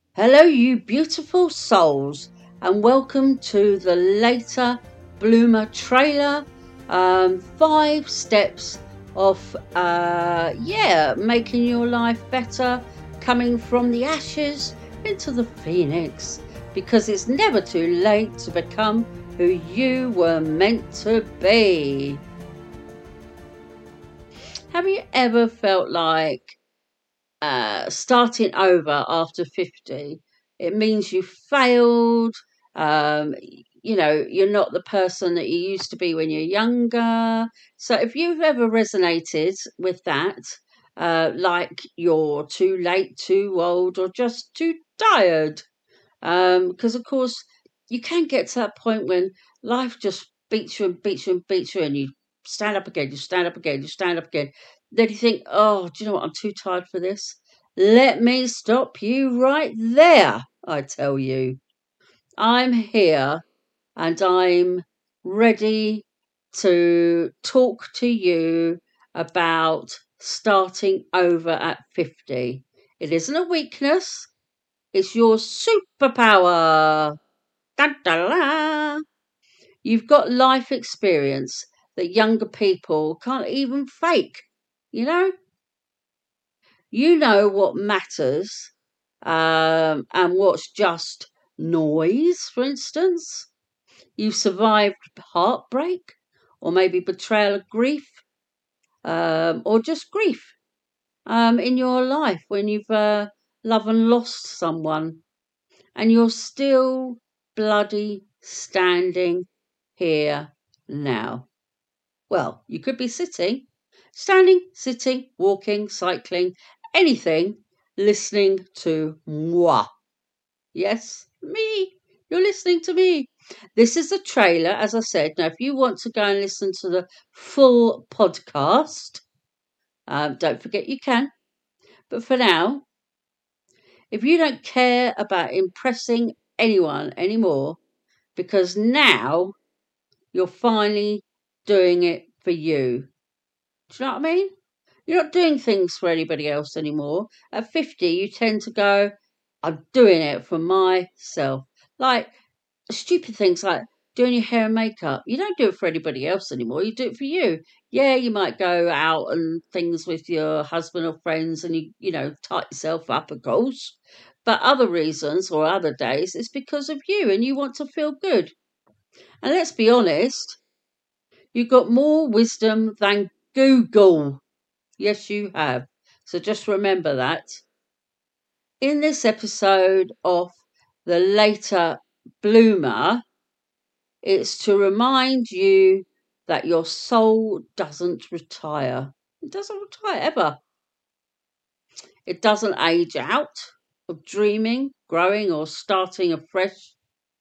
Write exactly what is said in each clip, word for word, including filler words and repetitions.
Hello, you beautiful souls, and welcome to the Later Bloomer trailer. Um, five steps of, uh, yeah, making your life better, coming from the ashes into the phoenix, because it's never too late to become who you were meant to be. Have you ever felt like uh, starting over after fifty? It means you failed. Um, you know, you're not the person that you used to be when you're younger. So if you've ever resonated with that, uh, like you're too late, too old, or just too tired, because um, of course you can get to that point when life just beats you and beats you and beats you, and you stand up again, you stand up again, you stand up again. Then you think, oh, do you know what? I'm too tired for this. Let me stop you right there, I tell you. I'm here and I'm ready to talk to you about starting over at fifty. It isn't a weakness, it's your superpower. Da, da, da. You've got life experience that younger people can't even fake, you know? You know what matters um, and what's just noise, for instance. You've survived heartbreak or maybe betrayal of grief um, or just grief um, in your life when you've uh, loved and lost someone, and you're still bloody standing here now. Well, you could be sitting, standing, sitting, walking, cycling, anything, listening to moi. Yes, me. You're listening to me. This is the trailer, as I said. Now, if you want to go and listen to the full podcast, um, don't forget you can. But for now, if you don't care about impressing anyone anymore, because now you're finally doing it for you. Do you know what I mean? You're not doing things for anybody else anymore. At fifty, you tend to go, I'm doing it for myself. Like stupid things like doing your hair and makeup. You don't do it for anybody else anymore. You do it for you. Yeah, you might go out and things with your husband or friends and you, you know, tight yourself up, of course. But other reasons or other days, it's because of you and you want to feel good. And let's be honest, you've got more wisdom than Google. Yes, you have. So just remember that. In this episode of The Later Bloomer, it's to remind you that your soul doesn't retire. It doesn't retire ever. It doesn't age out of dreaming, growing, or starting afresh.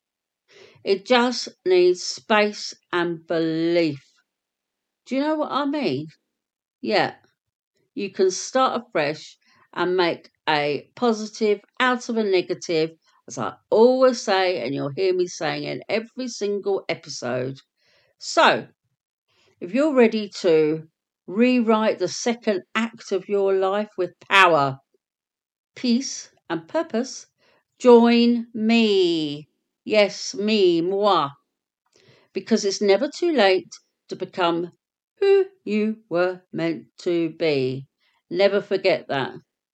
It just needs space and belief. Do you know what I mean? Yeah. You can start afresh and make a positive out of a negative, as I always say, and you'll hear me saying in every single episode. So, if you're ready to rewrite the second act of your life with power, peace, and purpose, join me. Yes, me, moi. Because it's never too late to become who you were meant to be. Never forget that.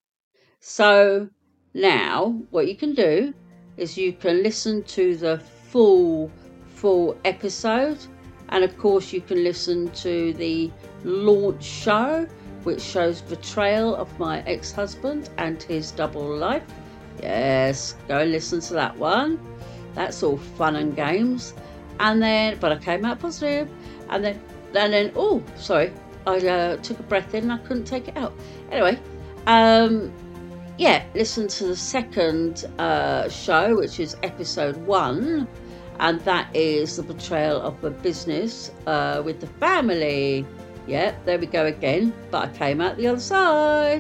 So now what you can do is you can listen to the full, full episode. And of course you can listen to the launch show, which shows betrayal of my ex-husband and his double life. Yes, go and listen to that one. That's all fun and games. And then, but I came out positive. And then, and then, oh, sorry, I uh, took a breath in and I couldn't take it out. Anyway, um, yeah, listen to the second uh, show, which is episode one. And that is the betrayal of the business uh, with the family. Yeah, there we go again. But I came out the other side.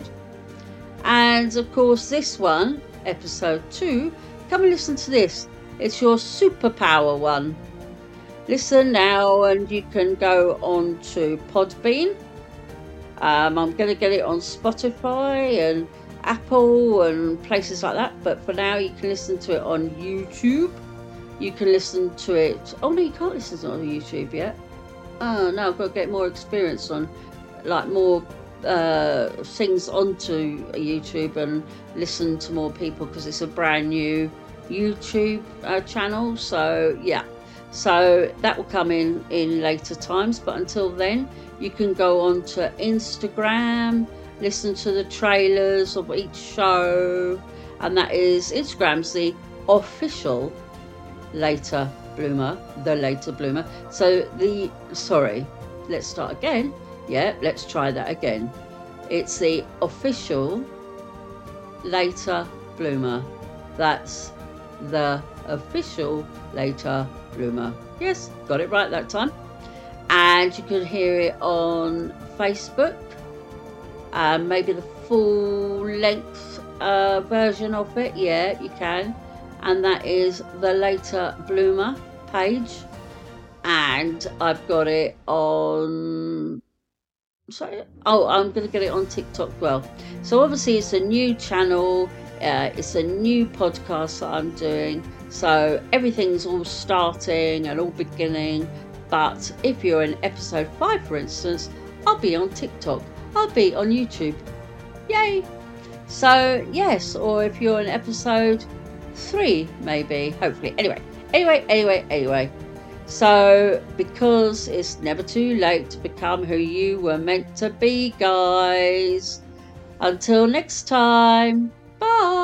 And of course, this one, episode two, come and listen to this. It's your superpower one. Listen now, and you can go on to Podbean. Um, I'm going to get it on Spotify and Apple and places like that. But for now, you can listen to it on YouTube. You can listen to it. Oh no, you can't listen to it on YouTube yet. Oh no, I've got to get more experience on, like more uh, things onto YouTube and listen to more people, because it's a brand new YouTube uh, channel. So yeah, so that will come in in later times. But until then, you can go on to Instagram, listen to the trailers of each show, and that is Instagram's the official Later Bloomer, the Later Bloomer. So the sorry, let's start again. Yeah, let's try that again. It's the official Later Bloomer. That's the official Later Bloomer. Yes, got it right that time. And you can hear it on Facebook, um, maybe the full length uh, version of it. Yeah, you can. And that is the Later Bloomer page. And I've got it on, sorry, oh, I'm going to get it on TikTok as well. So obviously it's a new channel, uh, it's a new podcast that I'm doing. So everything's all starting and all beginning. But if you're in episode five, for instance, I'll be on TikTok, I'll be on YouTube. Yay! So yes, or if you're in episode three, maybe, hopefully. Anyway, anyway, anyway, anyway. So, because it's never too late to become who you were meant to be, guys. Until next time, bye.